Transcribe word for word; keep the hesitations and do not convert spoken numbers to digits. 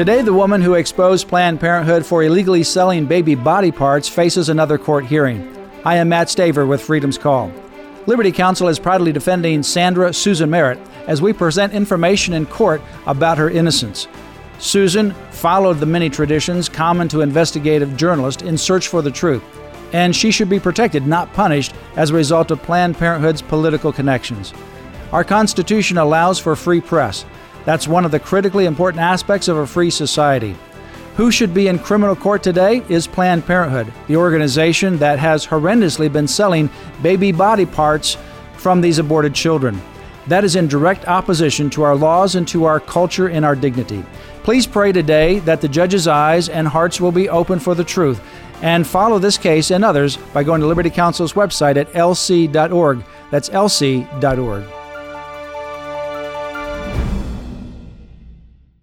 Today, the woman who exposed Planned Parenthood for illegally selling baby body parts faces another court hearing. I am Matt Staver with Freedom's Call. Liberty Counsel is proudly defending Sandra Susan Merritt as we present information in court about her innocence. Susan followed the many traditions common to investigative journalists in search for the truth, and she should be protected, not punished, as a result of Planned Parenthood's political connections. Our Constitution allows for free press. That's one of the critically important aspects of a free society. Who should be in criminal court today is Planned Parenthood, the organization that has horrendously been selling baby body parts from these aborted children. That is in direct opposition to our laws and to our culture and our dignity. Please pray today that the judge's eyes and hearts will be open for the truth, and follow this case and others by going to Liberty Counsel's website at L C dot org. That's L C dot org.